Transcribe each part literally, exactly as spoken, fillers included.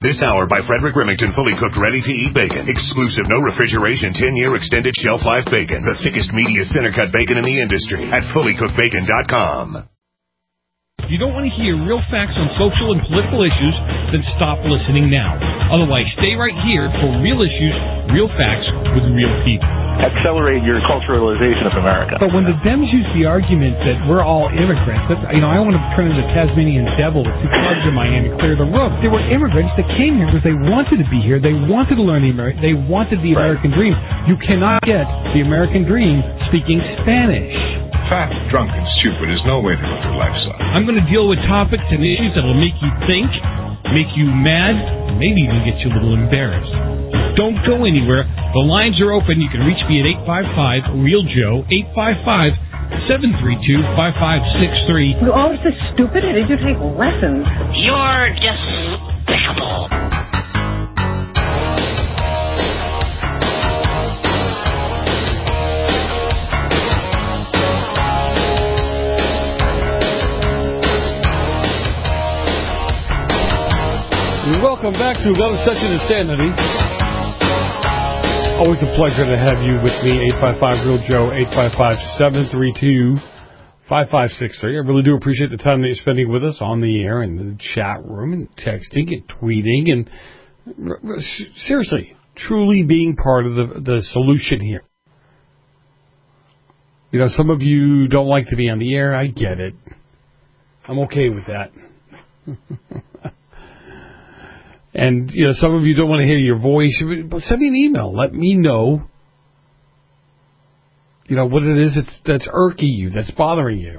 This hour by Frederick Remington, fully cooked, ready-to-eat bacon. Exclusive, no refrigeration, ten-year extended shelf life bacon. The thickest, meatiest center-cut bacon in the industry at fully cooked bacon dot com. If you don't want to hear real facts on social and political issues, then stop listening now. Otherwise, stay right here for real issues, real facts with real people. Accelerate your culturalization of America. But when the Dems use the argument that we're all immigrants, that's, you know, I want to turn into the Tasmanian devil with two clubs in my hand and clear the room. They were immigrants that came here because they wanted to be here. They wanted to learn the American. They wanted the Right. American dream. You cannot get the American dream speaking Spanish. Fat, drunk, and stupid is no way to live your life, son. I'm going to deal with topics and issues that will make you think, make you mad, and maybe even get you a little embarrassed. Don't go anywhere. The lines are open. You can reach me at eight five five, real Joe, eight five five, seven three two, five five six three. You're always so stupid. Did you take lessons? You're despicable. Welcome back to another session of Sanity. Always a pleasure to have you with me, eight five five, real Joe, eight five five, seven three two, five five six three. I really do appreciate the time that you're spending with us on the air and the chat room and texting and tweeting and seriously, truly being part of the, the solution here. You know, some of you don't like to be on the air. I get it. I'm okay with that. And, you know, some of you don't want to hear your voice. But send me an email. Let me know, you know, what it is that's, that's irking you, that's bothering you.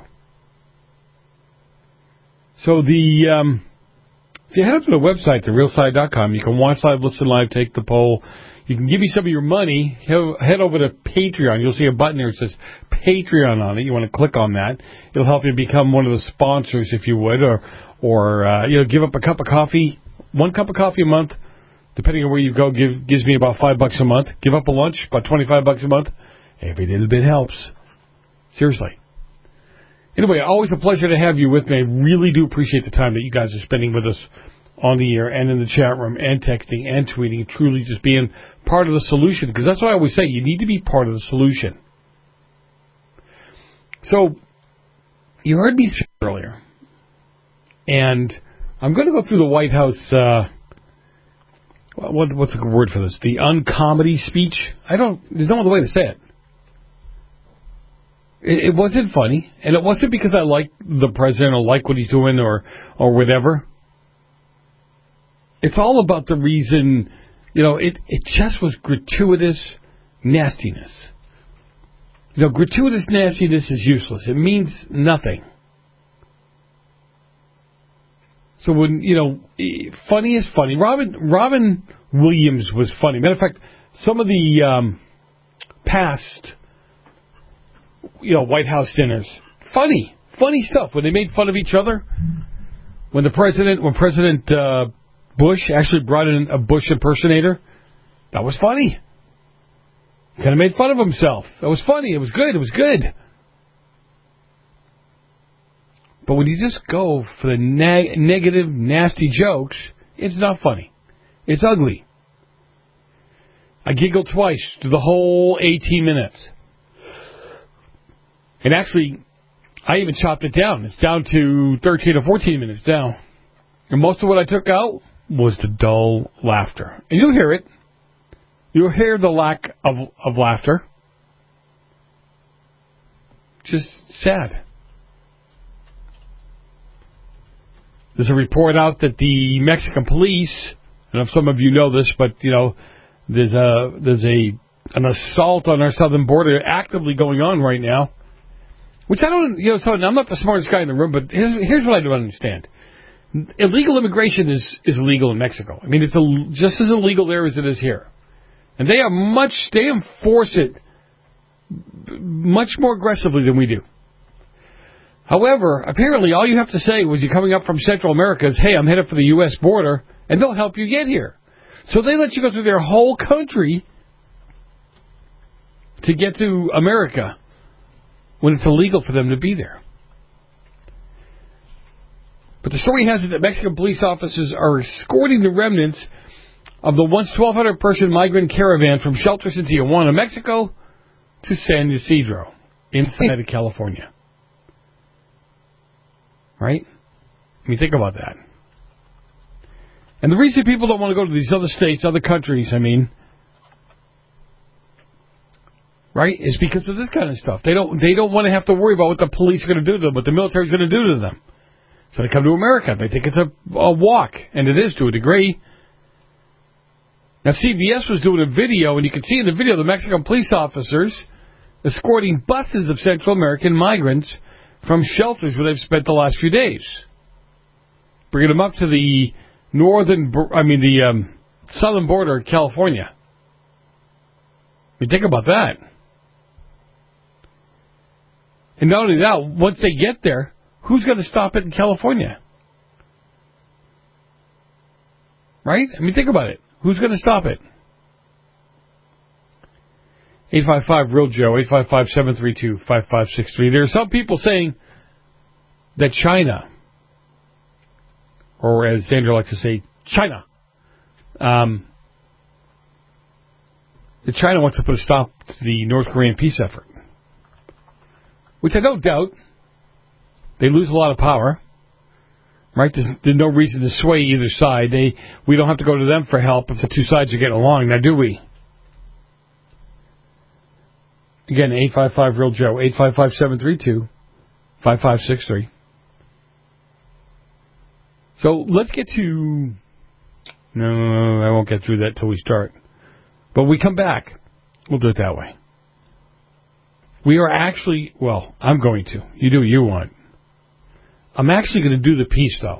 So the, um, if you head up to the website, the real side dot com, you can watch live, listen live, take the poll. You can give me some of your money. Head over to Patreon. You'll see a button there that says Patreon on it. You want to click on that. It'll help you become one of the sponsors, if you would, or, or uh, you know, give up a cup of coffee. One cup of coffee a month, depending on where you go, give, gives me about five bucks a month. Give up a lunch, about twenty-five bucks a month. Every little bit helps. Seriously. Anyway, always a pleasure to have you with me. I really do appreciate the time that you guys are spending with us on the air and in the chat room and texting and tweeting, truly just being part of the solution. Because that's what I always say. You need to be part of the solution. So, you heard me earlier. And I'm going to go through the White House, uh, what, what's the word for this? The uncomedy speech? I don't, there's no other way to say it. It, it wasn't funny, and it wasn't because I like the president or like what he's doing or, or whatever. It's all about the reason, you know, it, it just was gratuitous nastiness. You know, gratuitous nastiness is useless. It means nothing. So when, you know, funny is funny. Robin Robin Williams was funny. Matter of fact, some of the um, past, you know, White House dinners, funny, funny stuff. When they made fun of each other, when the president, when President uh, Bush actually brought in a Bush impersonator, that was funny. Kind of made fun of himself. That was funny. It was good. It was good. But when you just go for the neg- negative, nasty jokes, it's not funny. It's ugly. I giggled twice through the whole eighteen minutes. And actually, I even chopped it down. It's down to thirteen or fourteen minutes down. And most of what I took out was the dull laughter. And you'll hear it. You'll hear the lack of, of laughter. Just sad. There's a report out that the Mexican police, I don't know if some of you know this, but, you know, there's a there's a an assault on our southern border actively going on right now, which I don't, you know, so I'm not the smartest guy in the room, but here's, here's what I don't understand. Illegal immigration is, is illegal in Mexico. I mean, it's a, just as illegal there as it is here. And they are much, they enforce it much more aggressively than we do. However, apparently all you have to say was you're coming up from Central America is, hey, I'm headed for the U S border, and they'll help you get here. So they let you go through their whole country to get to America when it's illegal for them to be there. But the story has it that Mexican police officers are escorting the remnants of the once twelve hundred person migrant caravan from shelters in Tijuana, Mexico, to San Ysidro, inside of California. Right? I mean, think about that. And the reason people don't want to go to these other states, other countries, I mean, right, is because of this kind of stuff. They don't they don't want to have to worry about what the police are going to do to them, what the military is going to do to them. So they come to America. They think it's a, a walk, and it is to a degree. Now, C B S was doing a video, and you can see in the video the Mexican police officers escorting buses of Central American migrants from shelters where they've spent the last few days, bringing them up to the northern, I mean, the um, southern border of California. I mean, think about that. And not only that, once they get there, who's going to stop it in California? Right? I mean, think about it. Who's going to stop it? eight five five real Joe, eight five five, seven three two, five five six three. There are some people saying that China, or as Andrew likes to say, China, um, that China wants to put a stop to the North Korean peace effort. Which I don't doubt. They lose a lot of power. Right? There's, there's no reason to sway either side. They we don't have to go to them for help if the two sides are getting along. Now, do we? Again, eight five five real Joe, eight five five, seven three two, five five six three. So let's get to... No, I won't get through that till we start. But we come back. We'll do it that way. We are actually... Well, I'm going to. You do what you want. I'm actually going to do the piece, though.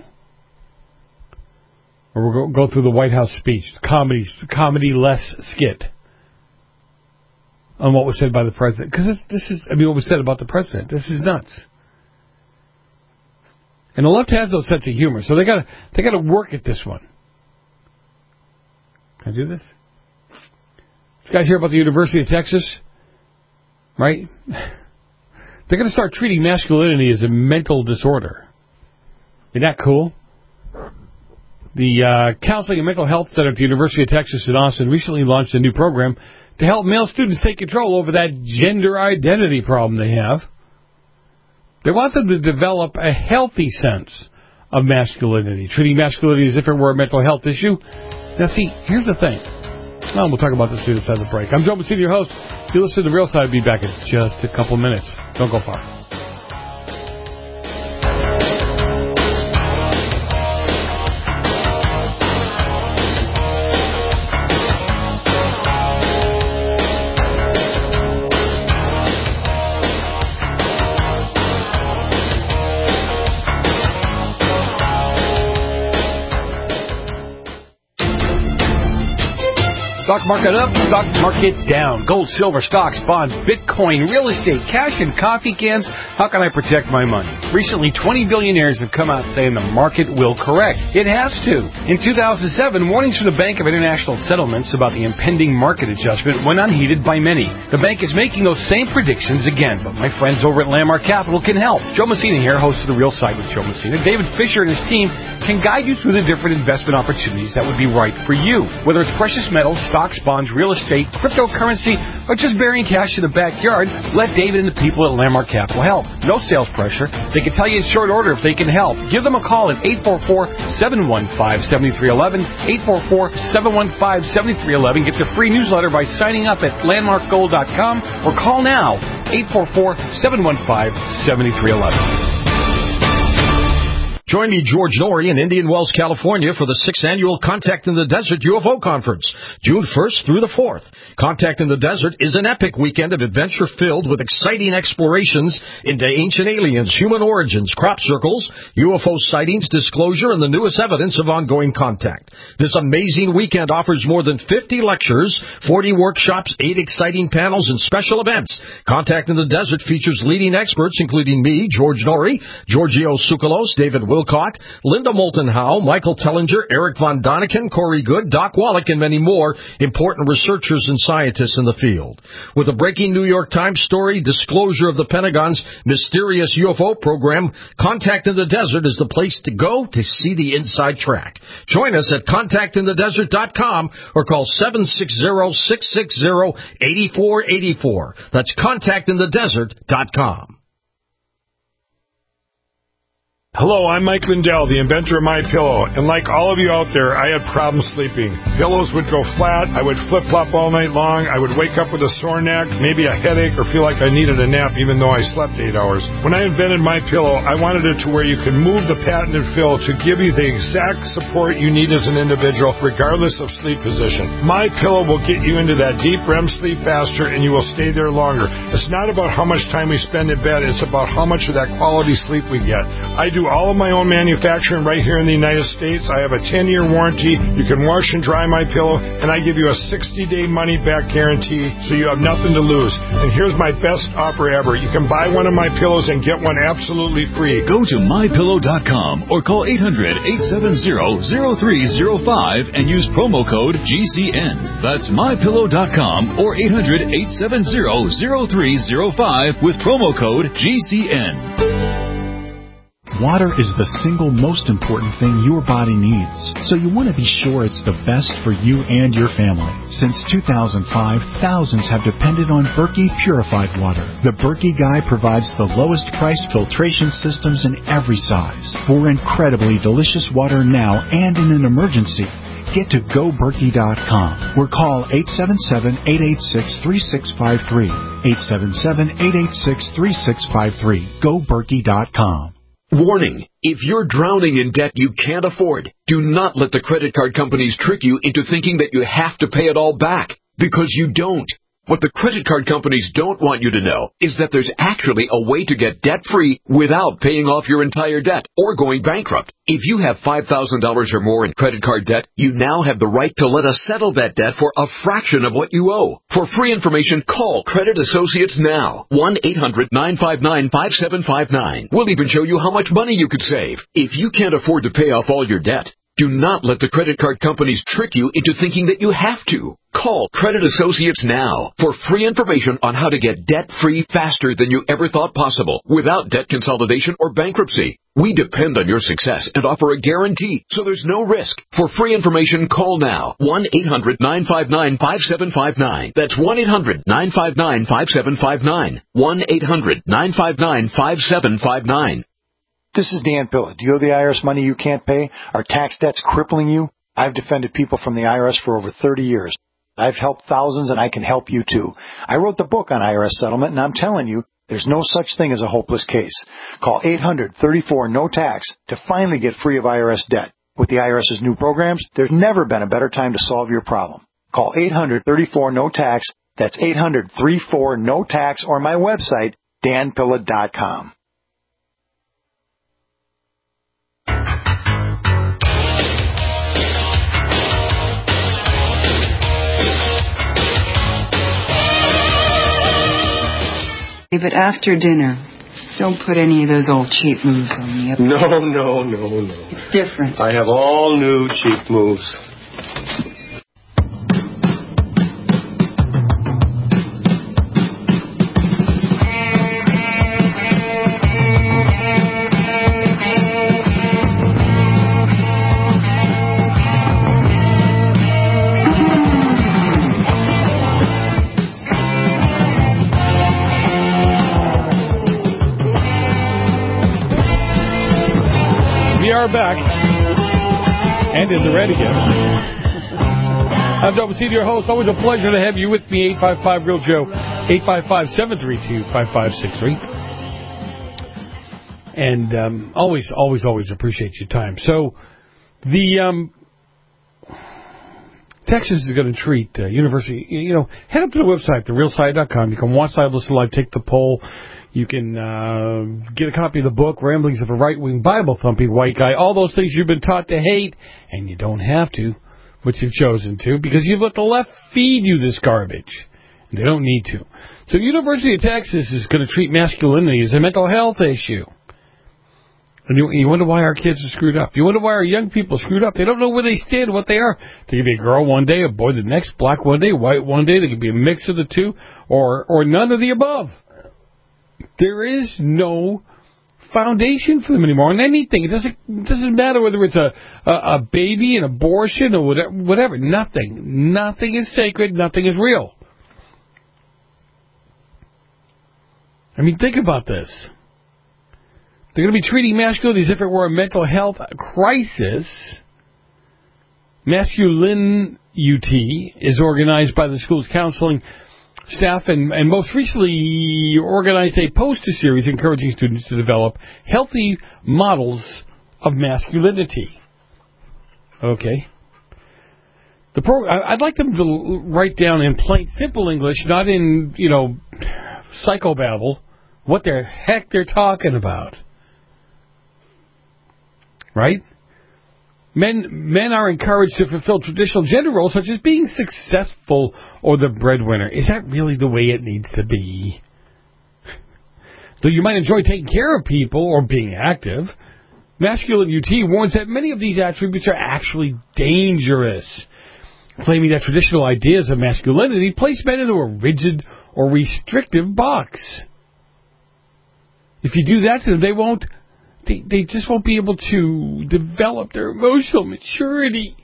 Or we'll go, go through the White House speech, the comedy, comedy-less skit on what was said by the president. Because this, this is, I mean, what was said about the president. This is nuts. And the left has no sense of humor, so they got to they got to work at this one. Can I do this? You guys hear about the University of Texas? Right? They're going to start treating masculinity as a mental disorder. Isn't that cool? The uh, Counseling and Mental Health Center at the University of Texas in Austin recently launched a new program to help male students take control over that gender identity problem they have. They want them to develop a healthy sense of masculinity, treating masculinity as if it were a mental health issue. Now, see, here's the thing. Well, we'll talk about this through the side of the break. I'm Joe Messina, your host. If you listen to The Real Side, I'll be back in just a couple minutes. Don't go far. Stock market up, stock market down. Gold, silver, stocks, bonds, Bitcoin, real estate, cash, and coffee cans. How can I protect my money? Recently, twenty billionaires have come out saying the market will correct. It has to. In two thousand seven, warnings from the Bank of International Settlements about the impending market adjustment went unheeded by many. The bank is making those same predictions again, but my friends over at Landmark Capital can help. Joe Messina here, host of The Real Side with Joe Messina. David Fisher and his team can guide you through the different investment opportunities that would be right for you. Whether it's precious metals, stocks, bonds, real estate, cryptocurrency, or just burying cash in the backyard, let David and the people at Landmark Capital help. No sales pressure. They can tell you in short order if they can help. Give them a call at eight four four, seven one five, seven three one one, eight four four, seven one five, seven three one one. Get your free newsletter by signing up at landmark gold dot com or call now, eight four four, seven one five, seven three one one. Join me, George Norrie, in Indian Wells, California, for the sixth annual Contact in the Desert U F O Conference, June first through the fourth. Contact in the Desert is an epic weekend of adventure filled with exciting explorations into ancient aliens, human origins, crop circles, U F O sightings, disclosure, and the newest evidence of ongoing contact. This amazing weekend offers more than fifty lectures, forty workshops, eight exciting panels, and special events. Contact in the Desert features leading experts, including me, George Norrie, Giorgio Tsoukalos, David Wilson, Wilcock, Linda Moulton Howe, Michael Tellinger, Eric Von Doniken, Corey Good, Doc Wallach, and many more important researchers and scientists in the field. With a breaking New York Times story, disclosure of the Pentagon's mysterious U F O program, Contact in the Desert is the place to go to see the inside track. Join us at contact in the desert dot com or call seven six zero, six six zero, eight four eight four. That's contact in the desert dot com. Hello, I'm Mike Lindell, the inventor of MyPillow, and like all of you out there, I had problems sleeping. Pillows would go flat, I would flip-flop all night long, I would wake up with a sore neck, maybe a headache, or feel like I needed a nap even though I slept eight hours. When I invented MyPillow, I wanted it to where you can move the patented fill to give you the exact support you need as an individual, regardless of sleep position. MyPillow will get you into that deep R E M sleep faster, and you will stay there longer. It's not about how much time we spend in bed, it's about how much of that quality sleep we get. I do all of my own manufacturing right here in the United States. I have a ten-year warranty. You can wash and dry my pillow, and I give you a sixty-day money-back guarantee, so you have nothing to lose. And here's my best offer ever. You can buy one of my pillows and get one absolutely free. Go to my pillow dot com or call eight hundred, eight seven zero, zero three zero five and use promo code G C N. That's my pillow dot com or eight hundred, eight seven zero, zero three zero five with promo code G C N. Water is the single most important thing your body needs, so you want to be sure it's the best for you and your family. Since two thousand five, thousands have depended on Berkey purified water. The Berkey Guy provides the lowest priced filtration systems in every size for incredibly delicious water now and in an emergency. Get to go berkey dot com or call eight seven seven, eight eight six, three six five three. eight seven seven, eight eight six, three six five three. go berkey dot com. Warning, if you're drowning in debt you can't afford, do not let the credit card companies trick you into thinking that you have to pay it all back, because you don't. What the credit card companies don't want you to know is that there's actually a way to get debt-free without paying off your entire debt or going bankrupt. If you have five thousand dollars or more in credit card debt, you now have the right to let us settle that debt for a fraction of what you owe. For free information, call Credit Associates now. one eight hundred, nine five nine, five seven five nine. We'll even show you how much money you could save. If you can't afford to pay off all your debt, do not let the credit card companies trick you into thinking that you have to. Call Credit Associates now for free information on how to get debt-free faster than you ever thought possible without debt consolidation or bankruptcy. We depend on your success and offer a guarantee, so there's no risk. For free information, call now. one eight hundred, nine five nine, five seven five nine. That's one eight hundred, nine five nine, five seven five nine. one eight hundred, nine five nine, five seven five nine. This is Dan Pilla. Do you owe the I R S money you can't pay? Are tax debts crippling you? I've defended people from the I R S for over thirty years. I've helped thousands, and I can help you too. I wrote the book on I R S settlement, and I'm telling you, there's no such thing as a hopeless case. Call eight hundred, thirty-four, no tax to finally get free of I R S debt. With the IRS's new programs, there's never been a better time to solve your problem. Call eight hundred, thirty-four, no tax. That's eight hundred, thirty-four, no tax, or my website, dan pilla dot com. But after dinner, don't put any of those old cheap moves on me. No, no, no, no. It's different. I have all new cheap moves. Back and in the red again. I'm Joe Bacino, your host. Always a pleasure to have you with me. eight five five Real Joe, eight five five, seven three two, five five six three. And um, always, always, always appreciate your time. So the um, Texas is going to treat uh, University. You know, head up to the website, the real side dot com. You can watch live, listen live, take the poll. You can uh, get a copy of the book, Ramblings of a Right-Wing Bible-Thumping White Guy. All those things you've been taught to hate, and you don't have to, but you've chosen to, because you've let the left feed you this garbage. They don't need to. So University of Texas is going to treat masculinity as a mental health issue. And you, you wonder why our kids are screwed up. You wonder why our young people are screwed up. They don't know where they stand, what they are. They could be a girl one day, a boy the next, black one day, white one day. They could be a mix of the two, or or none of the above. There is no foundation for them anymore on anything. It doesn't it doesn't matter whether it's a, a, a baby, an abortion, or whatever, whatever. Nothing. Nothing is sacred. Nothing is real. I mean, think about this. They're going to be treating masculinity as if it were a mental health crisis. Masculine U T is organized by the school's counseling staff and, and most recently organized a poster series encouraging students to develop healthy models of masculinity. Okay. The pro- I'd like them to write down in plain, simple English, not in, you know, psychobabble, what the heck they're talking about. Right? Men men are encouraged to fulfill traditional gender roles such as being successful or the breadwinner. Is that really the way it needs to be? Though you might enjoy taking care of people or being active, Masculine U T warns that many of these attributes are actually dangerous, claiming that traditional ideas of masculinity place men into a rigid or restrictive box. If you do that to them, they won't They, they just won't be able to develop their emotional maturity.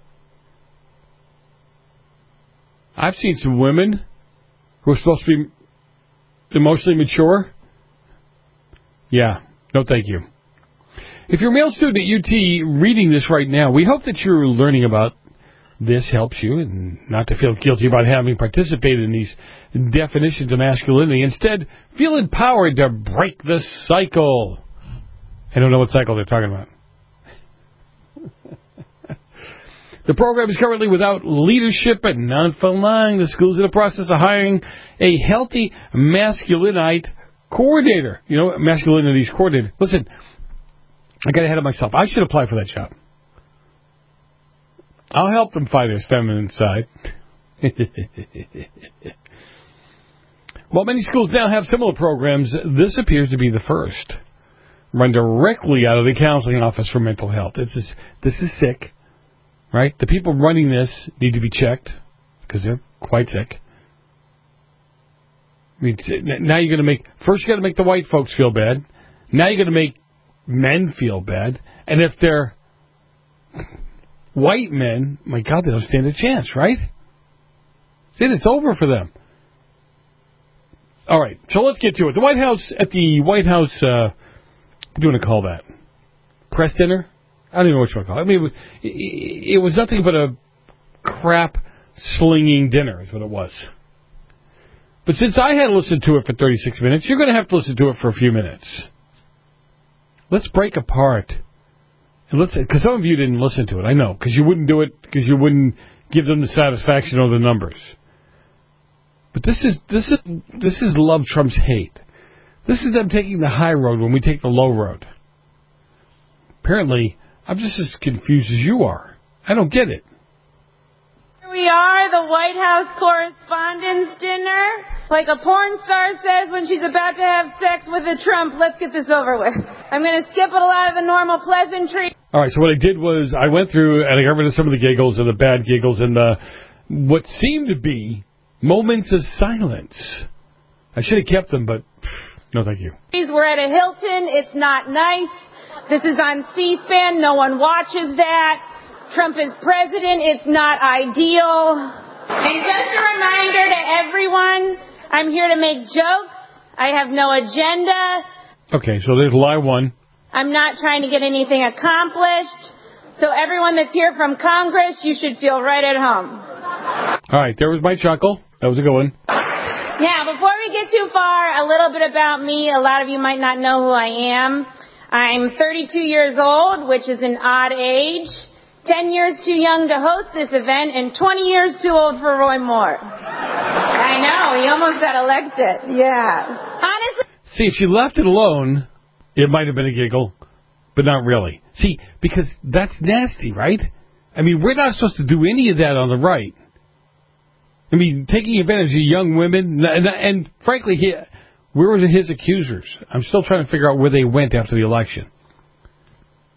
I've seen some women who are supposed to be emotionally mature. Yeah, no thank you. If you're a male student at U T reading this right now, we hope that you're learning about this helps you and not to feel guilty about having participated in these definitions of masculinity. Instead, feel empowered to break the cycle. I don't know what cycle they're talking about. The program is currently without leadership and not for long. The school's in the process of hiring a healthy masculinite coordinator. You know, masculinities coordinator. Listen, I got ahead of myself. I should apply for that job. I'll help them find their feminine side. While many schools now have similar programs, this appears to be the first. Run directly out of the counseling office for mental health. This is this is sick, right? The people running this need to be checked because they're quite sick. I mean, now you're going to make first you got to make the white folks feel bad. Now you're going to make men feel bad, and if they're white men, my God, they don't stand a chance, right? See, it's over for them. All right, so let's get to it. The White House at the White House. Uh, What do you want to call that? Press dinner? I don't even know what you want to call it. I mean, it was, it, it was nothing but a crap-slinging dinner is what it was. But since I had to listen to it for thirty-six minutes, you're going to have to listen to it for a few minutes. Let's break apart. And let's, because some of you didn't listen to it, I know, because you wouldn't do it, because you wouldn't give them the satisfaction or the numbers. But this is this is this is love trumps hate. This is them taking the high road when we take the low road. Apparently, I'm just as confused as you are. I don't get it. Here we are, the White House Correspondents' Dinner. Like a porn star says when she's about to have sex with a Trump, let's get this over with. I'm going to skip a lot of the normal pleasantry. All right, so what I did was I went through and I got rid of some of the giggles and the bad giggles and the what seemed to be moments of silence. I should have kept them, but no thank you. We're at a Hilton. It's not nice. This is on C-SPAN. No one watches that. Trump is president. It's not ideal. And just a reminder to everyone, I'm here to make jokes. I have no agenda. Okay, so there's lie one. I'm not trying to get anything accomplished. So everyone that's here from Congress, you should feel right at home. All right, there was my chuckle. That was a good one. Now, before we get too far, a little bit about me. A lot of you might not know who I am. I'm thirty-two years old, which is an odd age. ten years too young to host this event, and twenty years too old for Roy Moore. I know, he almost got elected. Yeah. Honestly. See, if you left it alone, it might have been a giggle, but not really. See, because that's nasty, right? I mean, we're not supposed to do any of that on the right. I mean, taking advantage of young women, and, and frankly, he, where were his accusers? I'm still trying to figure out where they went after the election.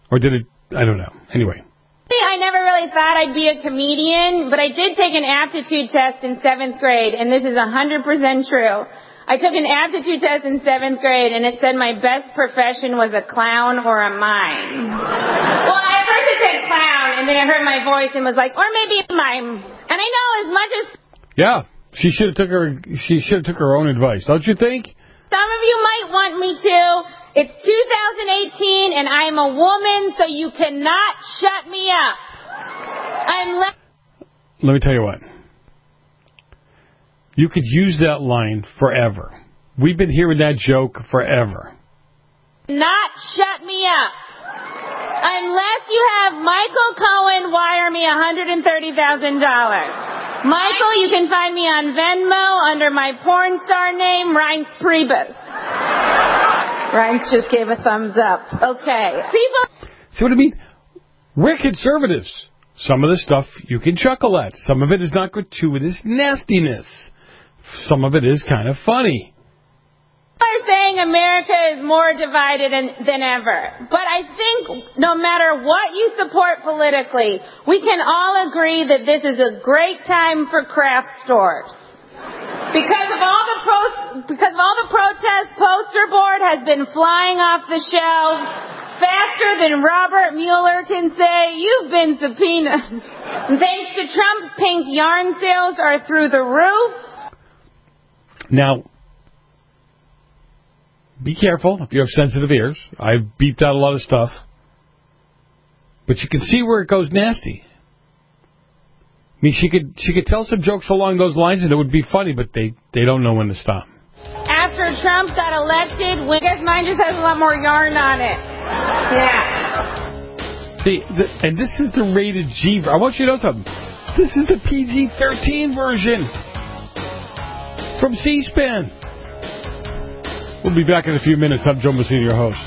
Or did it? I don't know. Anyway. I never really thought I'd be a comedian, but I did take an aptitude test in seventh grade, and this is one hundred percent true. I took an aptitude test in seventh grade, and it said my best profession was a clown or a mime. Well, at first it said clown, and then I heard my voice and was like, or maybe a mime. And I know as much as... Yeah, she should have took her. She should have took her own advice, don't you think? Some of you might want me to. It's two thousand eighteen, and I'm a woman, so you cannot shut me up. I'm. Le- Let me tell you what. You could use that line forever. We've been hearing that joke forever. Not shut me up. Unless you have Michael Cohen wire me one hundred thirty thousand dollars. Michael, you can find me on Venmo under my porn star name, Reince Priebus. Reince just gave a thumbs up. Okay. People... See what I mean? We're conservatives. Some of the stuff you can chuckle at. Some of it is not gratuitous nastiness. Some of it is kind of funny. People are saying America is more divided in, than ever. But I think no matter what you support politically, we can all agree that this is a great time for craft stores. Because of all the pro- because of all the protests, poster board has been flying off the shelves faster than Robert Mueller can say, you've been subpoenaed. Thanks to Trump, pink yarn sales are through the roof. Now, be careful if you have sensitive ears. I've beeped out a lot of stuff. But you can see where it goes nasty. I mean, she could she could tell some jokes along those lines and it would be funny, but they, they don't know when to stop. After Trump got elected, I guess mine just has a lot more yarn on it. Yeah. See, the, and this is the rated G. I want you to know something. This is the P G thirteen version from C-SPAN. We'll be back in a few minutes. I'm Joe Messina, your host.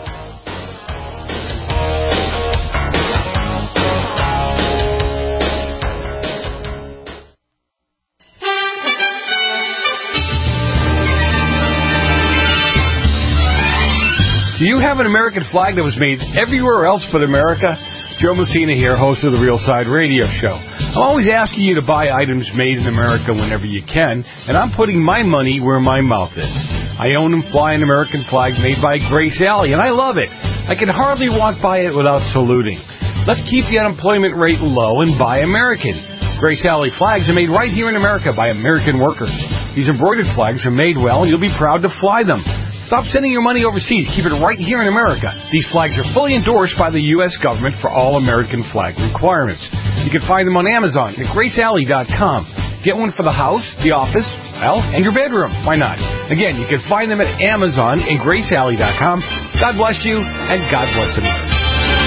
Do you have an American flag that was made everywhere else but America? Joe Messina here, host of the Real Side Radio Show. I'm always asking you to buy items made in America whenever you can, and I'm putting my money where my mouth is. I own and fly an American flag made by Grace Alley, and I love it. I can hardly walk by it without saluting. Let's keep the unemployment rate low and buy American. Grace Alley flags are made right here in America by American workers. These embroidered flags are made well, and you'll be proud to fly them. Stop sending your money overseas. Keep it right here in America. These flags are fully endorsed by the U S government for all American flag requirements. You can find them on Amazon at grace alley dot com. Get one for the house, the office, well, and your bedroom. Why not? Again, you can find them at Amazon and grace alley dot com. God bless you, and God bless America.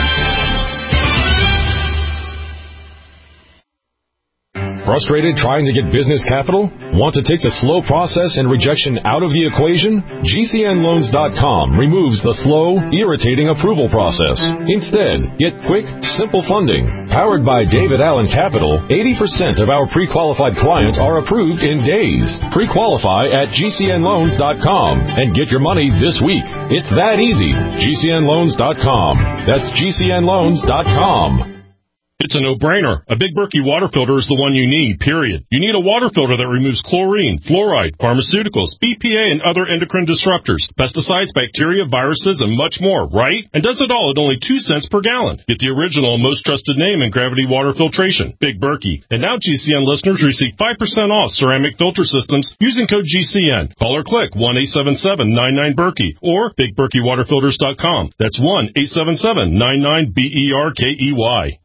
Frustrated trying to get business capital? Want to take the slow process and rejection out of the equation? G C N loans dot com removes the slow, irritating approval process. Instead, get quick, simple funding. Powered by David Allen Capital, eighty percent of our pre-qualified clients are approved in days. Pre-qualify at G C N loans dot com and get your money this week. It's that easy. G C N loans dot com. That's G C N loans dot com. It's a no-brainer. A Big Berkey water filter is the one you need, period. You need a water filter that removes chlorine, fluoride, pharmaceuticals, B P A, and other endocrine disruptors, pesticides, bacteria, viruses, and much more, right? And does it all at only two cents per gallon. Get the original and most trusted name in gravity water filtration, Big Berkey. And now G C N listeners receive five percent off ceramic filter systems using code G C N. Call or click one eight seven seven nine nine Berkey or big berkey water filters dot com. That's one eight seven seven nine nine B E R K E Y.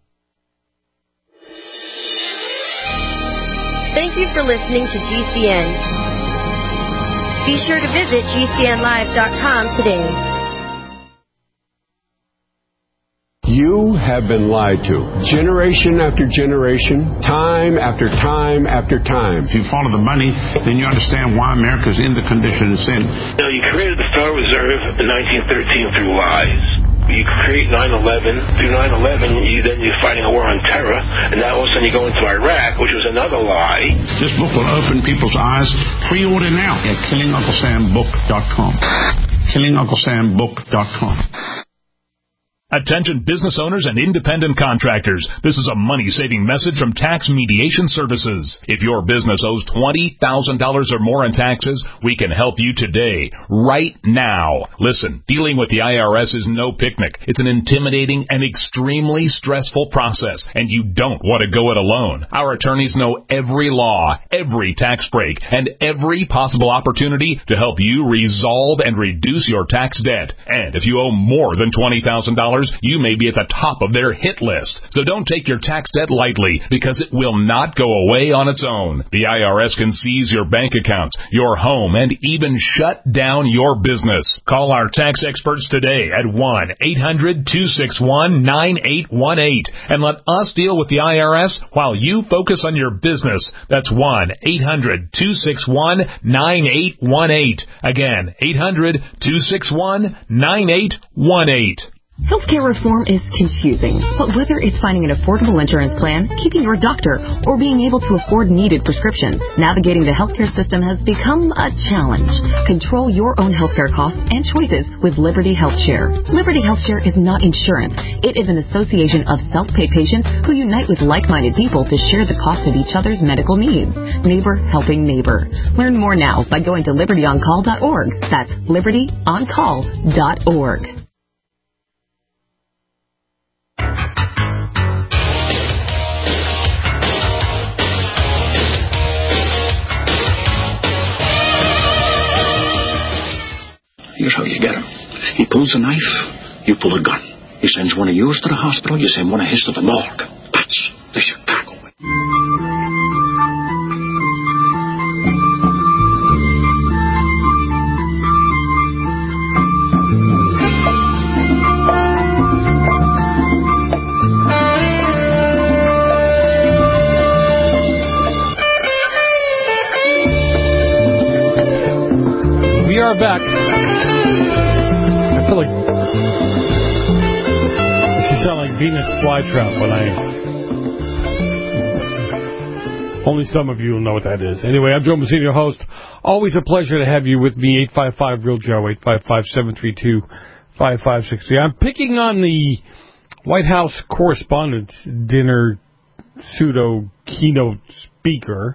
Thank you for listening to G C N. Be sure to visit G C N live dot com today. You have been lied to. Generation after generation, time after time after time. If you follow the money, then you understand why America's in the condition it's in. You know, you created the Federal Reserve in nineteen thirteen through lies. You create nine eleven. Through nine eleven, you, then you're fighting a war on terror, and now all of a sudden you go into Iraq, which was another lie. This book will open people's eyes. Pre-order now at killing uncle sam book dot com. killing uncle sam book dot com. Attention business owners and independent contractors. This is a money-saving message from Tax Mediation Services. If your business owes twenty thousand dollars or more in taxes, we can help you today, right now. Listen, dealing with the I R S is no picnic. It's an intimidating and extremely stressful process, and you don't want to go it alone. Our attorneys know every law, every tax break, and every possible opportunity to help you resolve and reduce your tax debt. And if you owe more than twenty thousand dollars, you may be at the top of their hit list. So don't take your tax debt lightly, because it will not go away on its own. The I R S can seize your bank accounts, your home, and even shut down your business. Call our tax experts today at one eight hundred two six one nine eight one eight and let us deal with the I R S while you focus on your business. That's one eight hundred two six one nine eight one eight. Again, eight hundred two six one nine eight one eight. Healthcare reform is confusing, but whether it's finding an affordable insurance plan, keeping your doctor, or being able to afford needed prescriptions, navigating the healthcare system has become a challenge. Control your own healthcare costs and choices with Liberty HealthShare. Liberty HealthShare is not insurance. It is an association of self-pay patients who unite with like-minded people to share the cost of each other's medical needs. Neighbor helping neighbor. Learn more now by going to liberty on call dot org. That's liberty on call dot org. Here's how you get him. He pulls a knife, you pull a gun. He sends one of yours to the hospital, you send one of his to the morgue. That's the Chicago way. We are back. I feel like she sound like Venus flytrap when I. Only some of you will know what that is. Anyway, I'm Joe Mazzini, your host. Always a pleasure to have you with me. eight five five real Joe, eight five five, seven three two, five five six three. I'm picking on the White House Correspondents' Dinner pseudo keynote speaker.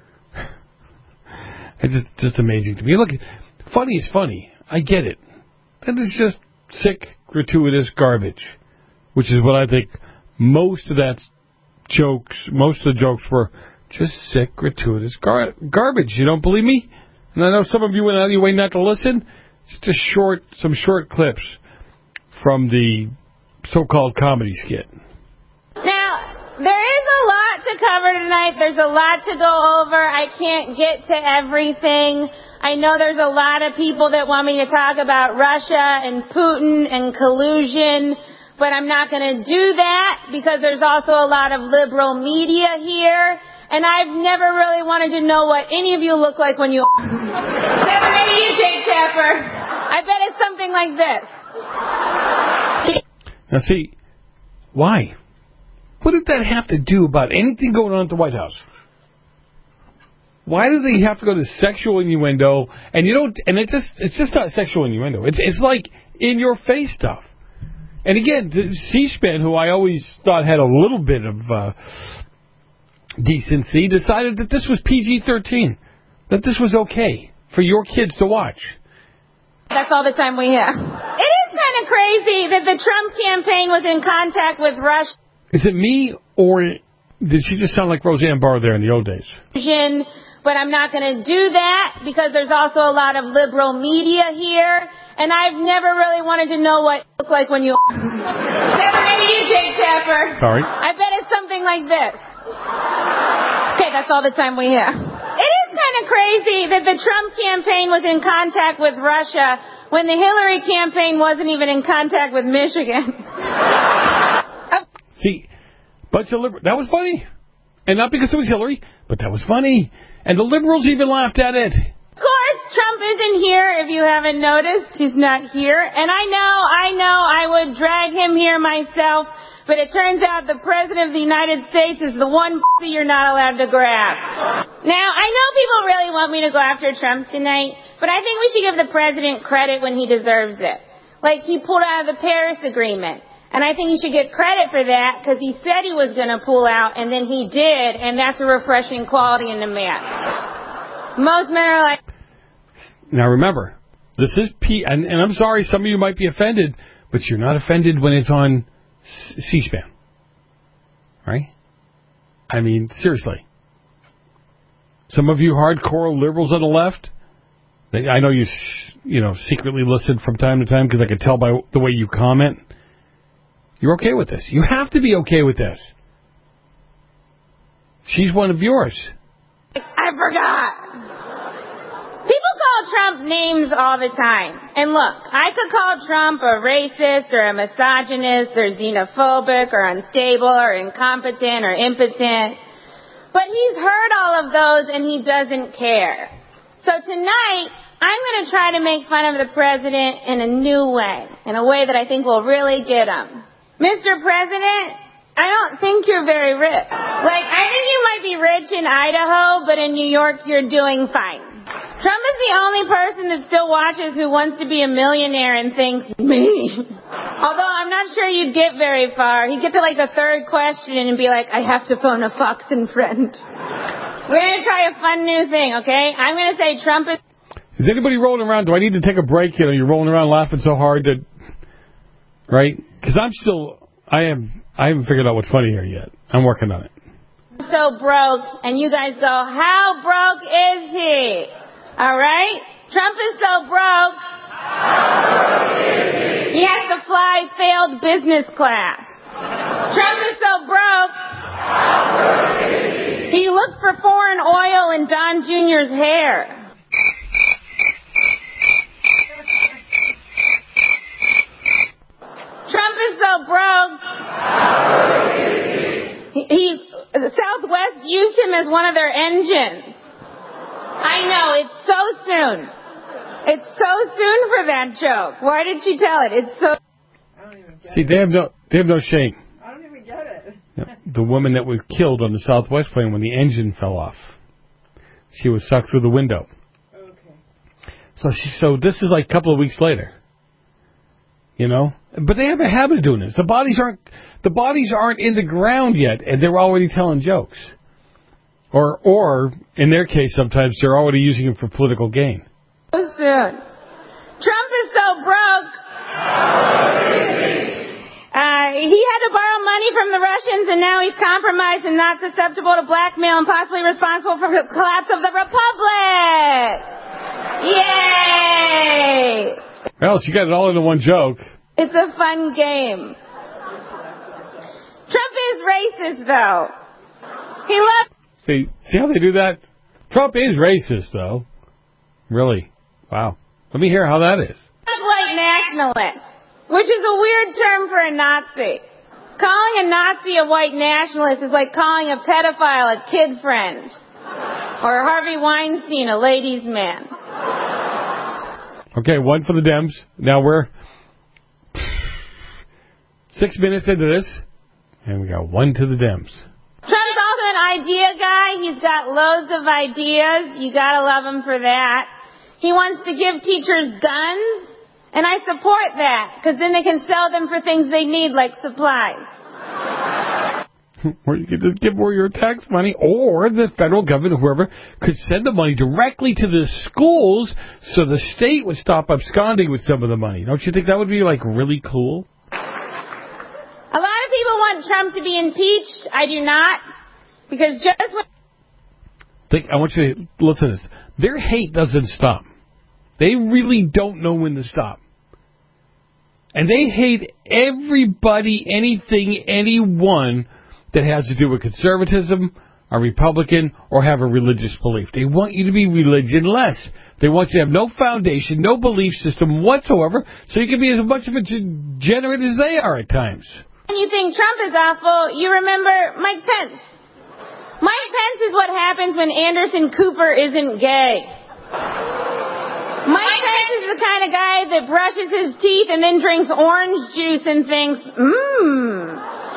It's just, just amazing to me. Look, funny is funny. I get it. That is just sick, gratuitous garbage, which is what I think most of that jokes, most of the jokes were just sick, gratuitous gar- garbage. You don't believe me? And I know some of you went out of your way not to listen. It's just short, some short clips from the so-called comedy skit. Now, there is a lot to cover tonight. There's a lot to go over. I can't get to everything. I know there's a lot of people that want me to talk about Russia and Putin and collusion, but I'm not going to do that because there's also a lot of liberal media here, and I've never really wanted to know what any of you look like when you... Except for maybe you, Jake Tapper. I bet it's something like this. Now see, why? What did that have to do about anything going on at the White House? Why do they have to go to sexual innuendo? And you don't, and it just, it's just not sexual innuendo. It's, it's like in your face stuff. And again, C-SPAN, who I always thought had a little bit of uh, decency, decided that this was P G thirteen, that this was okay for your kids to watch. That's all the time we have. It is kind of crazy that the Trump campaign was in contact with Russia. Is it me, or did she just sound like Roseanne Barr there in the old days? But I'm not going to do that because there's also a lot of liberal media here, and I've never really wanted to know what it looked like when you... Except for maybe you, Jake Tapper. Sorry. I bet it's something like this. Okay, that's all the time we have. It is kind of crazy that the Trump campaign was in contact with Russia when the Hillary campaign wasn't even in contact with Michigan. See, bunch of liberals. That was funny. And not because it was Hillary, but that was funny. And the liberals even laughed at it. Of course, Trump isn't here, if you haven't noticed. He's not here. And I know, I know I would drag him here myself, but it turns out the President of the United States is the one pussy you're not allowed to grab. Now, I know people really want me to go after Trump tonight, but I think we should give the President credit when he deserves it. Like, he pulled out of the Paris Agreement. And I think he should get credit for that because he said he was going to pull out, and then he did, and that's a refreshing quality in a man. Most men are like... Now remember, this is P, and, and I'm sorry, some of you might be offended, but you're not offended when it's on C-SPAN. Right? I mean, seriously. Some of you hardcore liberals on the left, they, I know you, you know, secretly listen from time to time because I can tell by the way you comment. You're okay with this. You have to be okay with this. She's one of yours. I forgot. People call Trump names all the time. And look, I could call Trump a racist or a misogynist or xenophobic or unstable or incompetent or impotent. But he's heard all of those and he doesn't care. So tonight, I'm going to try to make fun of the president in a new way, in a way that I think will really get him. Mister President, I don't think you're very rich. Like, I think you might be rich in Idaho, but in New York you're doing fine. Trump is the only person that still watches Who Wants to Be a Millionaire and thinks, me. Although I'm not sure you'd get very far. He'd get to like the third question and be like, I have to phone a Fox and Friend. We're going to try a fun new thing, okay? I'm going to say Trump is... Is anybody rolling around? Do I need to take a break? You know, you're rolling around laughing so hard that... Right? Because I'm still... I am... I haven't figured out what's funny here yet. I'm working on it. So broke, and you guys go, how broke is he? All right? Trump is so broke, he has to fly failed business class. Trump is so broke, he looked for foreign oil in Don Junior's hair. Trump is so broke, he, he Southwest used him as one of their engines. I know, it's so soon. It's so soon for that joke. Why did she tell it? It's so... See, they have no, they have no shame. I don't even get it. You know, the woman that was killed on the Southwest plane when the engine fell off. She was sucked through the window. Okay. So she, so this is like a couple of weeks later. You know? But they have a habit of doing this. The bodies aren't the bodies aren't in the ground yet, and they're already telling jokes. Or, or in their case, sometimes they're already using them for political gain. So soon. Trump is so broke. Uh, he had to borrow money from the Russians, and now he's compromised and not susceptible to blackmail and possibly responsible for the collapse of the Republic. Yay! Well, she got it all into one joke. It's a fun game. Trump is racist, though. He loves... See, see how they do that? Trump is racist, though. Really? Wow. Let me hear how that is. White nationalist, which is a weird term for a Nazi. Calling a Nazi a white nationalist is like calling a pedophile a kid friend. Or Harvey Weinstein a ladies' man. Okay, one for the Dems. Now we're six minutes into this, and we got one to the Dems. Trump's also an idea guy. He's got loads of ideas. You gotta love him for that. He wants to give teachers guns, and I support that, because then they can sell them for things they need, like supplies. Or you could just give more your tax money, or the federal government, whoever, could send the money directly to the schools so the state would stop absconding with some of the money. Don't you think that would be, like, really cool? A lot of people want Trump to be impeached. I do not, because just when... Think, I want you to listen to this. Their hate doesn't stop. They really don't know when to stop. And they hate everybody, anything, anyone that has to do with conservatism, a Republican, or have a religious belief. They want you to be religionless. They want you to have no foundation, no belief system whatsoever, so you can be as much of a degenerate as they are at times. When you think Trump is awful, you remember Mike Pence. Mike Pence is what happens when Anderson Cooper isn't gay. Mike Pence is the kind of guy that brushes his teeth and then drinks orange juice and thinks, mmm.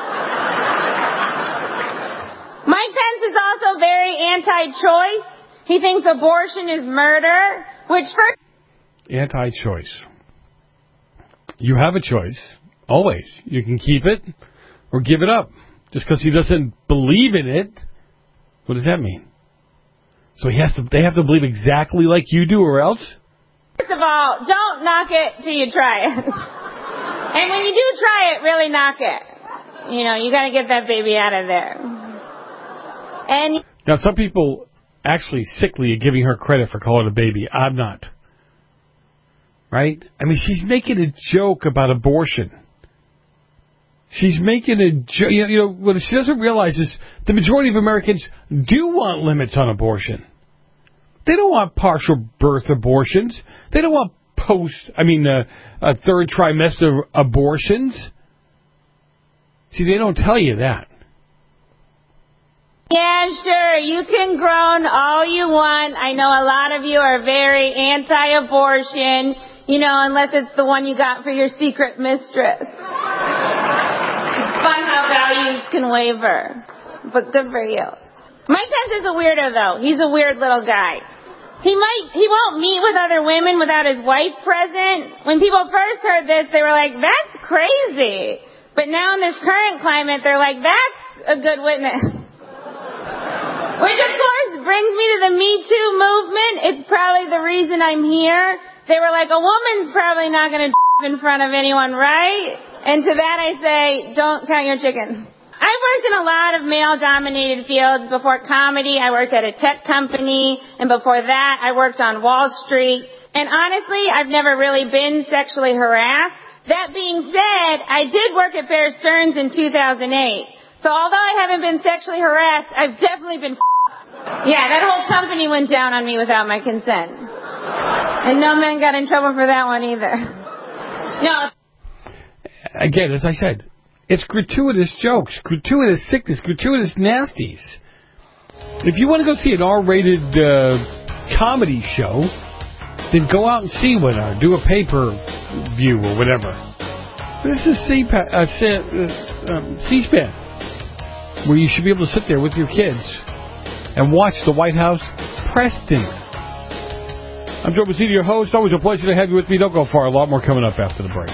Mike Pence is also very anti-choice. He thinks abortion is murder, which first... Anti-choice. You have a choice Always. You can keep it or give it up. Just because he doesn't believe in it, what does that mean? So he has to. They have to believe exactly like you do, or else? First of all, don't knock it till you try it. And when you do try it, really knock it. You know, you got to get that baby out of there. And now, some people actually sickly are giving her credit for calling it a baby. I'm not. Right? I mean, she's making a joke about abortion. She's making a joke. You know, you know, what she doesn't realize is the majority of Americans do want limits on abortion. They don't want partial birth abortions. They don't want post, I mean, uh, uh, third trimester abortions. See, they don't tell you that. Yeah, sure, you can groan all you want. I know a lot of you are very anti-abortion, you know, unless it's the one you got for your secret mistress. It's fun how values can waver, but good for you. Mike Pence is a weirdo, though. He's a weird little guy. He might, he won't meet with other women without his wife present. When people first heard this, they were like, that's crazy. But now in this current climate, they're like, that's a good witness. Which, of course, brings me to the Me Too movement. It's probably the reason I'm here. They were like, a woman's probably not going to in front of anyone, right? And to that I say, don't count your chickens. I've worked in a lot of male-dominated fields. Before comedy, I worked at a tech company. And before that, I worked on Wall Street. And honestly, I've never really been sexually harassed. That being said, I did work at Bear Stearns in two thousand eight. So although I haven't been sexually harassed, I've definitely been f***ed. Yeah, that whole company went down on me without my consent. And no men got in trouble for that one either. No. Again, as I said, it's gratuitous jokes, gratuitous sickness, gratuitous nasties. If you want to go see an R-rated uh, comedy show, then go out and see one or do a pay-per-view or whatever. This is C-pa- uh, C- uh, um, C-SPAN, where you should be able to sit there with your kids and watch the White House press dinner. I'm Joe Bassini, your host. Always a pleasure to have you with me. Don't go far. A lot more coming up after the break.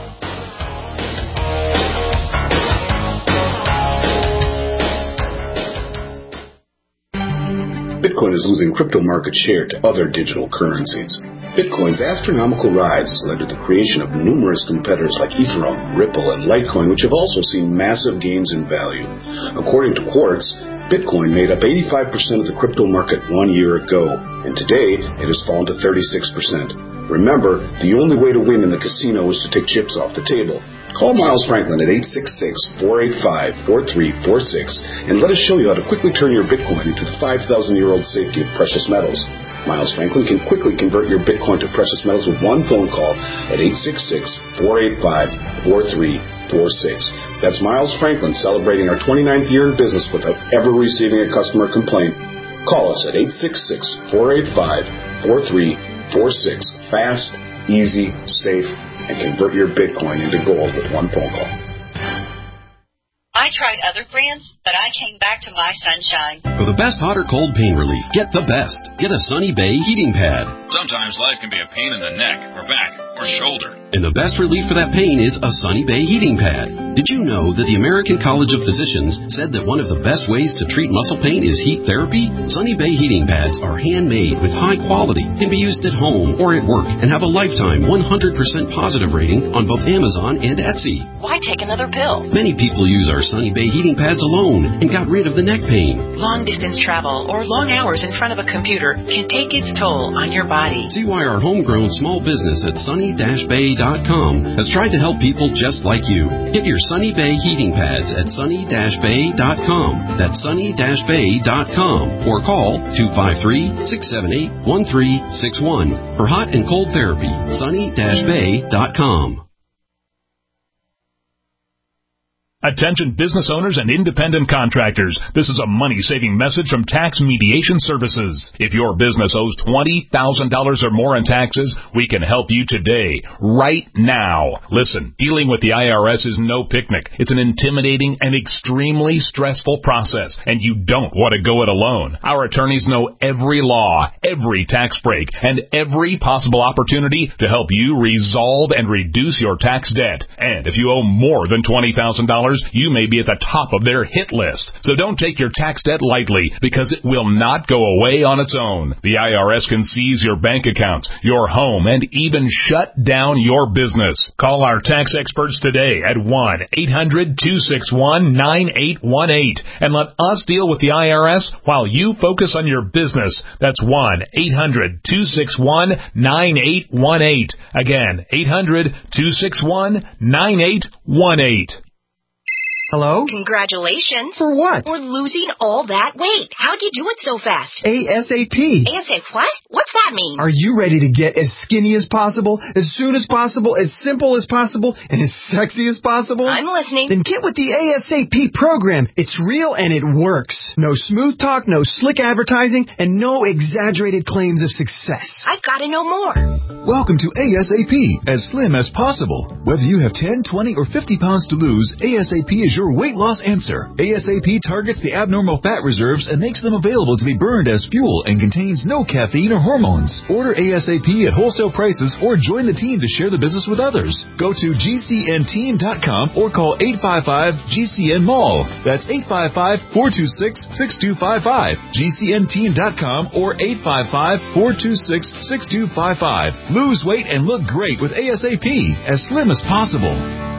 Bitcoin is losing crypto market share to other digital currencies. Bitcoin's astronomical rise has led to the creation of numerous competitors like Ethereum, Ripple, and Litecoin, which have also seen massive gains in value. According to Quartz, Bitcoin made up eighty-five percent of the crypto market one year ago, and today it has fallen to thirty-six percent. Remember, the only way to win in the casino is to take chips off the table. Call Miles Franklin at eight six six, four eight five, four three four six and let us show you how to quickly turn your Bitcoin into the five thousand year old safety of precious metals. Miles Franklin can quickly convert your Bitcoin to precious metals with one phone call at eight six six, four eight five, four three four six. That's Miles Franklin celebrating our twenty-ninth year in business without ever receiving a customer complaint. Call us at eight six six, four eight five, four three four six. Fast, easy, safe, and convert your Bitcoin into gold with one phone call. I tried other brands, but I came back to My Sunshine. For the best hot or cold pain relief, get the best. Get a Sunny Bay heating pad. Sometimes life can be a pain in the neck or back or shoulder. And the best relief for that pain is a Sunny Bay heating pad. Did you know that the American College of Physicians said that one of the best ways to treat muscle pain is heat therapy? Sunny Bay heating pads are handmade with high quality, can be used at home or at work, and have a lifetime one hundred percent positive rating on both Amazon and Etsy. Why take another pill? Many people use our Sunny Bay heating pads alone and got rid of the neck pain. Long distance travel or long hours in front of a computer can take its toll on your body. See why our homegrown small business at sunny dash bay dot com has tried to help people just like you. Get your Sunny Bay heating pads at sunny dash bay dot com. That's sunny dash bay dot com or call two five three, six seven eight, one three six one for hot and cold therapy. sunny dash bay dot com. Attention business owners and independent contractors. This is a money-saving message from Tax Mediation Services. If your business owes twenty thousand dollars or more in taxes, we can help you today, right now. Listen, dealing with the I R S is no picnic. It's an intimidating and extremely stressful process, and you don't want to go it alone. Our attorneys know every law, every tax break, and every possible opportunity to help you resolve and reduce your tax debt. And if you owe more than twenty thousand dollars, you may be at the top of their hit list. So don't take your tax debt lightly, because it will not go away on its own. The I R S can seize your bank accounts, your home, and even shut down your business. Call our tax experts today at one eight hundred two six one nine eight one eight and let us deal with the I R S while you focus on your business. That's one eight hundred two six one nine eight one eight. Again, eight hundred two six one nine eight one eight. Hello? Congratulations. For what? For losing all that weight. How'd you do it so fast? ASAP. ASAP what? What's that mean? Are you ready to get as skinny as possible, as soon as possible, as simple as possible, and as sexy as possible? I'm listening. Then get with the ASAP program. It's real and it works. No smooth talk, no slick advertising, and no exaggerated claims of success. I've got to know more. Welcome to ASAP, as slim as possible. Whether you have ten, twenty, or fifty pounds to lose, ASAP is your weight loss answer. ASAP targets the abnormal fat reserves and makes them available to be burned as fuel and contains no caffeine or hormones. Order ASAP at wholesale prices or join the team to share the business with others. Go to G C N team dot com or call eight five five G C N mall. That's eight five five, four two six, six two five five. G C N team dot com or eight five five, four two six, six two five five. Lose weight and look great with ASAP, as slim as possible.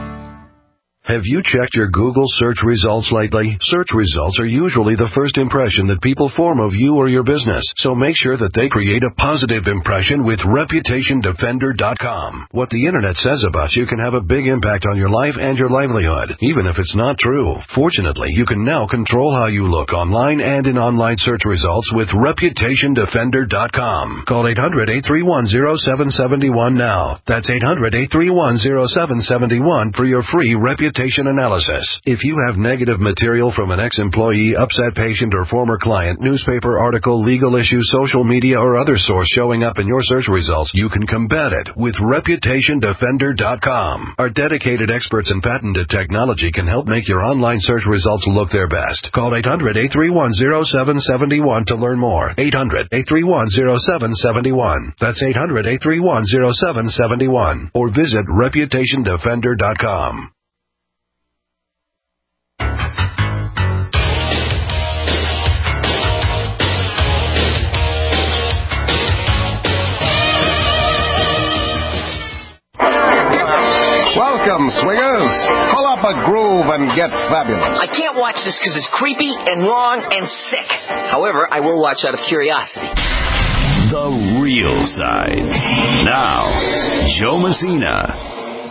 Have you checked your Google search results lately? Search results are usually the first impression that people form of you or your business, so make sure that they create a positive impression with Reputation Defender dot com. What the Internet says about you can have a big impact on your life and your livelihood, even if it's not true. Fortunately, you can now control how you look online and in online search results with Reputation Defender dot com. Call eight hundred, eight three one, zero seven seven one now. That's eight hundred, eight three one, zero seven seven one for your free Reputation analysis. If you have negative material from an ex-employee, upset patient, or former client, newspaper article, legal issue, social media, or other source showing up in your search results, you can combat it with Reputation Defender dot com. Our dedicated experts in patented technology can help make your online search results look their best. Call eight hundred, eight three one, zero seven seven one to learn more. eight hundred, eight three one, zero seven seven one. That's eight hundred, eight three one, zero seven seven one. Or visit Reputation Defender dot com. Welcome, swingers. Pull up a groove and get fabulous. I can't watch this because it's creepy and wrong and sick. However, I will watch out of curiosity. The real side. Now, Joe Messina.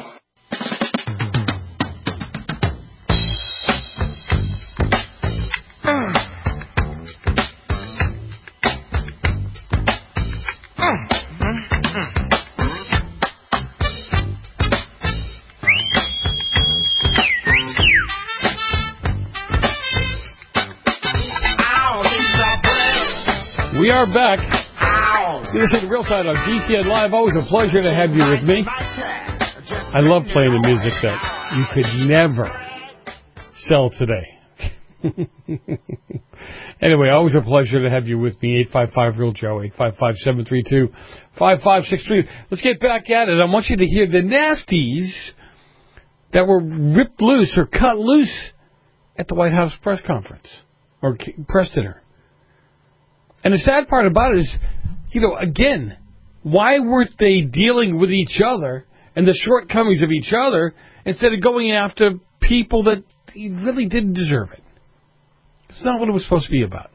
We are back. You're listening to Real Side on G C N Live. Always a pleasure to have you with me. I love playing the music that you could never sell today. Anyway, always a pleasure to have you with me. eight five five, real Joe, eight five five, seven three two, five five six three. Let's get back at it. I want you to hear the nasties that were ripped loose or cut loose at the White House press conference or press dinner. And the sad part about it is, you know, again, why weren't they dealing with each other and the shortcomings of each other instead of going after people that really didn't deserve it? It's not what it was supposed to be about.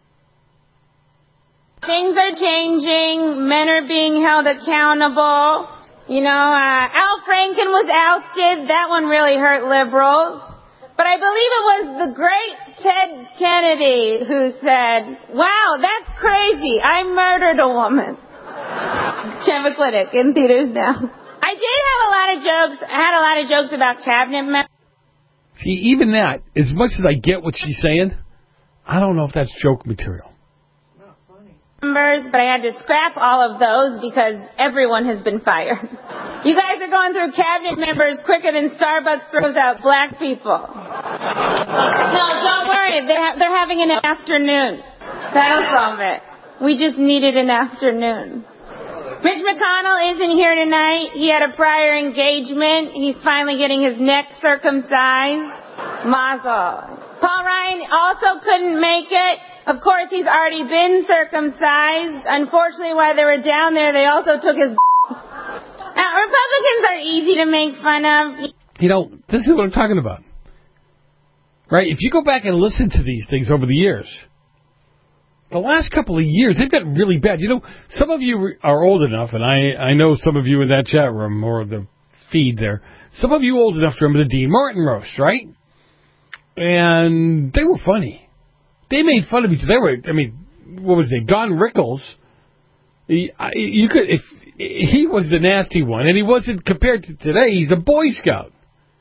Things are changing. Men are being held accountable. You know, uh, Al Franken was ousted. That one really hurt liberals. But I believe it was the great Ted Kennedy who said, wow, that's crazy. I murdered a woman. Chevrolet in theaters now. I did have a lot of jokes. I had a lot of jokes about cabinet members. See, even that, as much as I get what she's saying, I don't know if that's joke material. Numbers, but I had to scrap all of those because everyone has been fired. You guys are going through cabinet members quicker than Starbucks throws out black people. No, don't worry. They're, ha- they're having an afternoon. That'll solve it. We just needed an afternoon. Mitch McConnell isn't here tonight. He had a prior engagement. He's finally getting his neck circumcised. Mazel. Paul Ryan also couldn't make it. Of course, he's already been circumcised. Unfortunately, while they were down there, they also took his... Now, Republicans are easy to make fun of. You know, this is what I'm talking about. Right? If you go back and listen to these things over the years, the last couple of years, they've gotten really bad. You know, some of you are old enough, and I, I know some of you in that chat room or the feed there, some of you old enough to remember the Dean Martin roast, right? And they were funny. They made fun of each other. They were, I mean, what was it? Don Rickles. He, I, you could, if he was the nasty one, and he wasn't compared to today. He's a Boy Scout.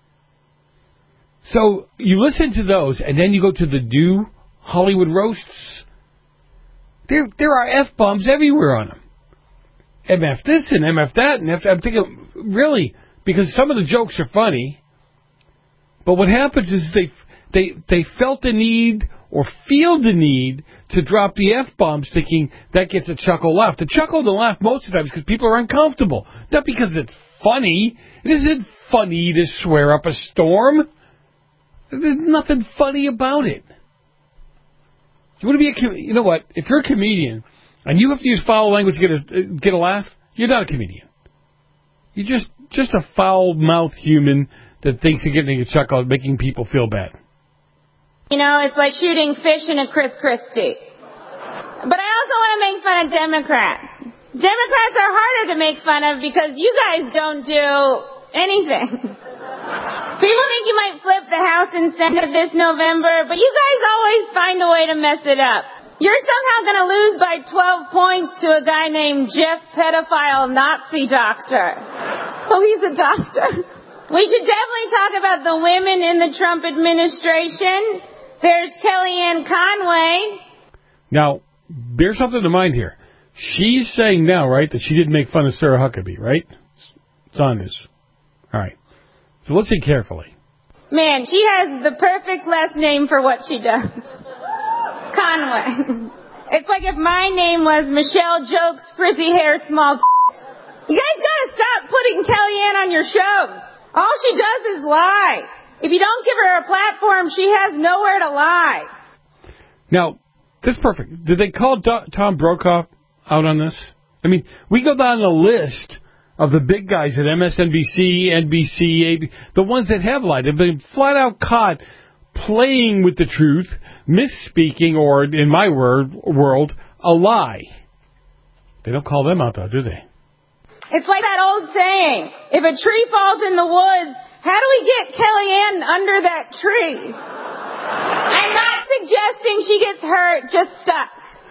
So you listen to those, and then you go to the new Hollywood roasts. There, there are f bombs everywhere on them. M F this and M F that, and F, I'm thinking, really, because some of the jokes are funny. But what happens is they, they, they felt the need. Or feel the need to drop the F-bombs thinking that gets a chuckle laugh. The chuckle and the laugh most of the time is because people are uncomfortable. Not because it's funny. It isn't funny to swear up a storm. There's nothing funny about it. You want to be a com- you know what? If you're a comedian and you have to use foul language to get a, get a laugh, you're not a comedian. You're just, just a foul-mouthed human that thinks you're getting a chuckle and making people feel bad. You know, it's like shooting fish in a Chris Christie. But I also want to make fun of Democrats. Democrats are harder to make fun of because you guys don't do anything. People think you might flip the House and Senate this November, but you guys always find a way to mess it up. You're somehow going to lose by twelve points to a guy named Jeff Pedophile Nazi Doctor. Oh, he's a doctor. We should definitely talk about the women in the Trump administration. There's Kellyanne Conway. Now, bear something in mind here. She's saying now, right, that she didn't make fun of Sarah Huckabee, right? It's on this. All right. So let's see carefully. Man, she has the perfect last name for what she does. Conway. It's like if my name was Michelle Jokes, frizzy hair, small t- You guys gotta stop putting Kellyanne on your shows. All she does is lie. If you don't give her a platform, she has nowhere to lie. Now, this is perfect. Did they call Do- Tom Brokaw out on this? I mean, we go down the list of the big guys at M S N B C, N B C, A B C, the ones that have lied. They've been flat out caught playing with the truth, misspeaking, or, in my word, world, a lie. They don't call them out, though, do they? It's like that old saying, if a tree falls in the woods, how do we get Kellyanne under that tree? I'm not suggesting she gets hurt, just stuck.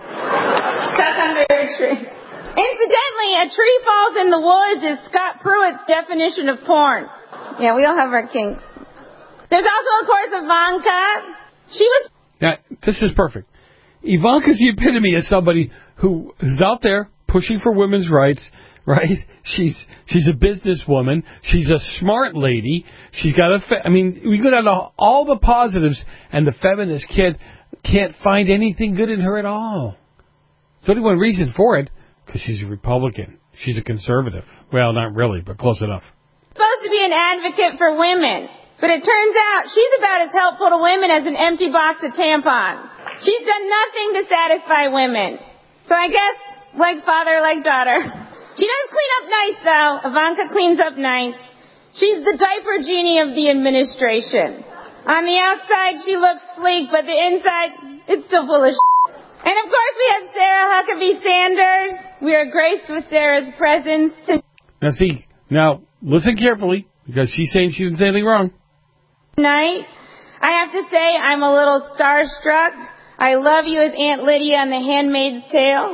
Stuck under a tree. Incidentally, a tree falls in the woods is Scott Pruitt's definition of porn. Yeah, we all have our kinks. There's also, of course, Ivanka. She was... Yeah, this is perfect. Ivanka's the epitome of somebody who is out there pushing for women's rights, right? She's she's a businesswoman. She's a smart lady. She's got a... Fe- I mean, we go down to all the positives, and the feminist kid can't find anything good in her at all. There's only one reason for it, because she's a Republican. She's a conservative. Well, not really, but close enough. Supposed to be an advocate for women, but it turns out she's about as helpful to women as an empty box of tampons. She's done nothing to satisfy women. So I guess, like father, like daughter. She does clean up nice, though. Ivanka cleans up nice. She's the diaper genie of the administration. On the outside, she looks sleek, but the inside, it's still full of shit. And of course, we have Sarah Huckabee Sanders. We are graced with Sarah's presence. To- now, see, now, listen carefully, because she's saying she didn't say anything wrong. Tonight, I have to say I'm a little starstruck. I love you as Aunt Lydia on The Handmaid's Tale.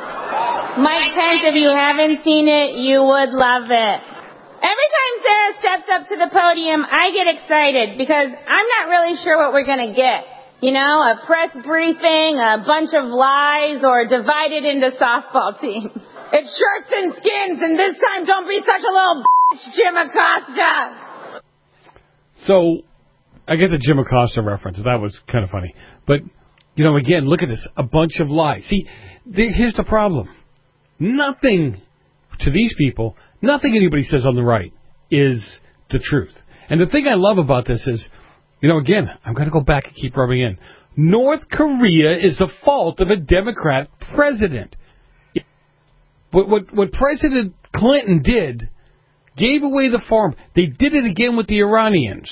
Mike Pence, if you haven't seen it, you would love it. Every time Sarah steps up to the podium, I get excited because I'm not really sure what we're going to get. You know, a press briefing, a bunch of lies, or divided into softball teams. It's shirts and skins, and this time don't be such a little bitch, Jim Acosta. So, I get the Jim Acosta reference. That was kind of funny. But, you know, again, look at this. A bunch of lies. See, th- here's the problem. Nothing to these people, nothing anybody says on the right is the truth. And the thing I love about this is, you know, again, I'm going to go back and keep rubbing in. North Korea is the fault of a Democrat president. What, what, what President Clinton did, gave away the farm. They did it again with the Iranians.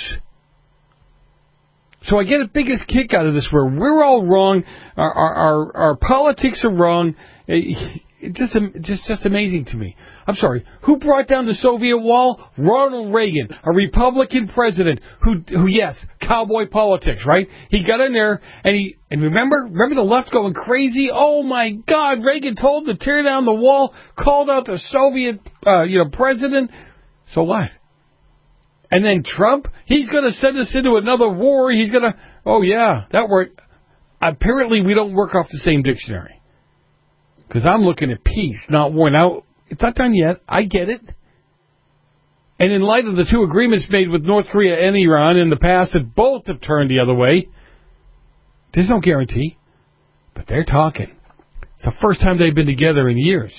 So I get a biggest kick out of this where we're all wrong, our, our, our, our politics are wrong. It just, just, just amazing to me. I'm sorry. Who brought down the Soviet wall? Ronald Reagan, a Republican president who, who, yes, cowboy politics, right? He got in there and he, and remember, remember the left going crazy? Oh my God, Reagan told them to tear down the wall, called out the Soviet, uh, you know, president. So what? And then Trump, he's going to send us into another war. He's going to, oh yeah, that word. Apparently we don't work off the same dictionary. Because I'm looking at peace, not war. Now, it's not done yet. I get it. And in light of the two agreements made with North Korea and Iran in the past that both have turned the other way, there's no guarantee. But they're talking. It's the first time they've been together in years.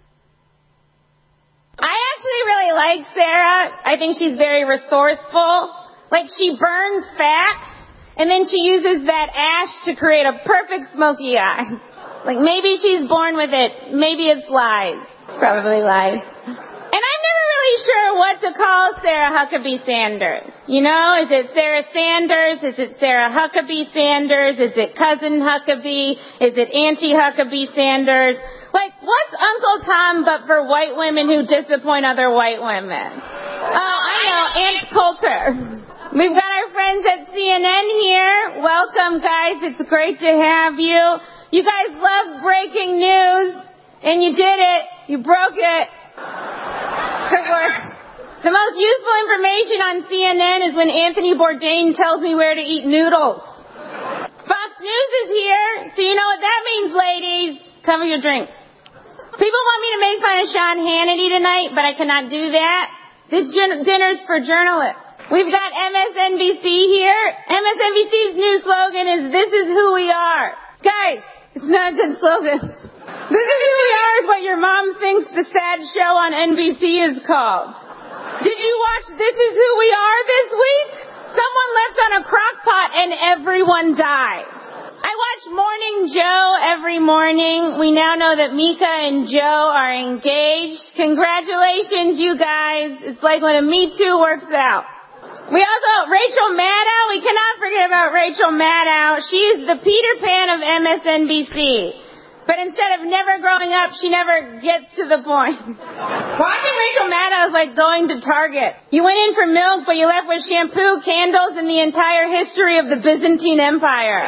I actually really like Sarah. I think she's very resourceful. Like, she burns facts, and then she uses that ash to create a perfect smoky eye. Like, maybe she's born with it. Maybe it's lies. It's probably lies. And I'm never really sure what to call Sarah Huckabee Sanders. You know, is it Sarah Sanders? Is it Sarah Huckabee Sanders? Is it Cousin Huckabee? Is it Auntie Huckabee Sanders? Like, what's Uncle Tom but for white women who disappoint other white women? Oh, I know, Aunt Coulter. We've got our friends at C N N here. Welcome, guys. It's great to have you. You guys love breaking news, and you did it. You broke it. Good work. The most useful information on C N N is when Anthony Bourdain tells me where to eat noodles. Fox News is here, so you know what that means, ladies. Cover your drinks. People want me to make fun of Sean Hannity tonight, but I cannot do that. This dinner's for journalists. We've got M S N B C here. M S N B C's new slogan is, "This is who we are." Guys, it's not a good slogan. This is who we are is what your mom thinks the sad show on N B C is called. Did you watch This Is Who We Are this week? Someone left on a crock pot and everyone died. I watch Morning Joe every morning. We now know that Mika and Joe are engaged. Congratulations, you guys. It's like when a Me Too works out. We also, Rachel Maddow, we cannot forget about Rachel Maddow. She is the Peter Pan of M S N B C. But instead of never growing up, she never gets to the point. Watching Rachel Maddow is like going to Target. You went in for milk, but you left with shampoo, candles, and the entire history of the Byzantine Empire.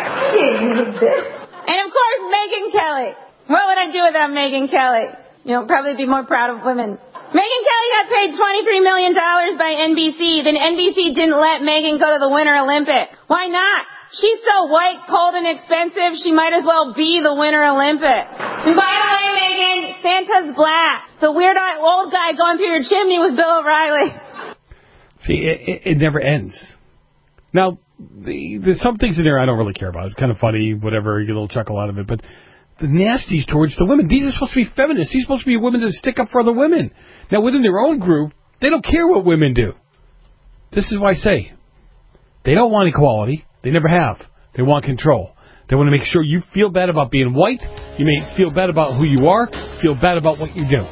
And of course, Megyn Kelly. What would I do without Megyn Kelly? You know, probably be more proud of women. Megyn Kelly got paid twenty-three million dollars by N B C. Then N B C didn't let Megyn go to the Winter Olympics. Why not? She's so white, cold, and expensive, she might as well be the Winter Olympics. And by the way, Megyn, Santa's black. The weird old guy going through your chimney was Bill O'Reilly. See, it, it, it never ends. Now, the, there's some things in there I don't really care about. It's kind of funny, whatever, you get a little chuckle out of it. But the nasties towards the women, these are supposed to be feminists. These are supposed to be women that stick up for other women. Now, within their own group, they don't care what women do. This is why I say, they don't want equality. They never have. They want control. They want to make sure you feel bad about being white. You may feel bad about who you are. Feel bad about what you do.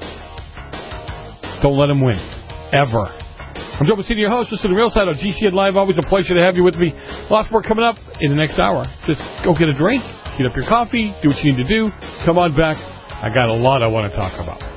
Don't let them win. Ever. I'm Joe Messina, your host. Listen to Real Side on G C N Live. Always a pleasure to have you with me. Lots more coming up in the next hour. Just go get a drink, heat up your coffee, do what you need to do. Come on back. I got a lot I want to talk about.